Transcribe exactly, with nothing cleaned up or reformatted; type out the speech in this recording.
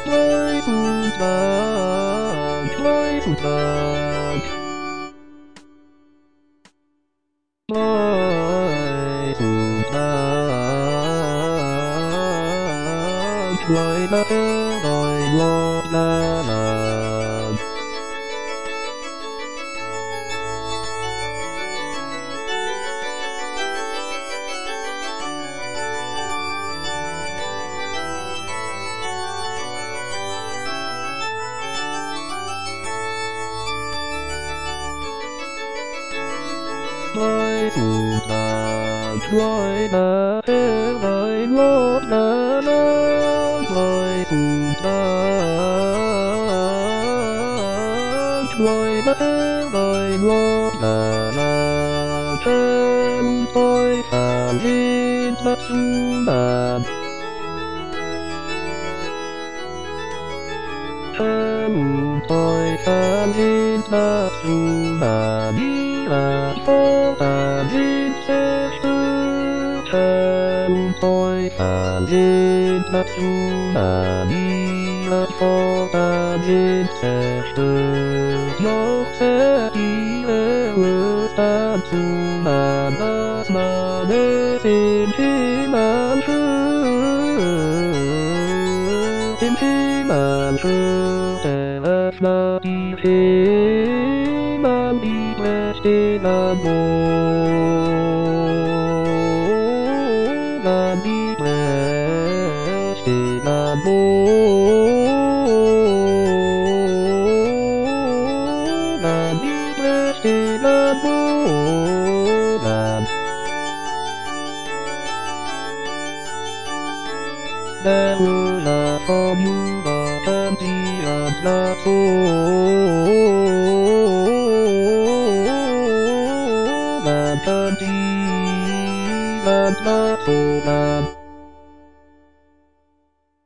Play football, play football. Play football, play la la la la. Play football, play la la la la. Play football, play la la la la. Trên tôi phàm ít đất bàn. Trên tôi phàm ít đất bàn. Đi là phố ta ít sẽ tư. Trên tôi phàm ít đất bàn. Đi là phố ta ít sẽ tư. Nó sẽ đi về với ta tu mà đất mà để tìm khi mà thư. Tìm khi mà thư. Để lát là đi khi mà đi về để là bố. Là đi về để là bố. There will not for you the empty and not full. And empty and not full.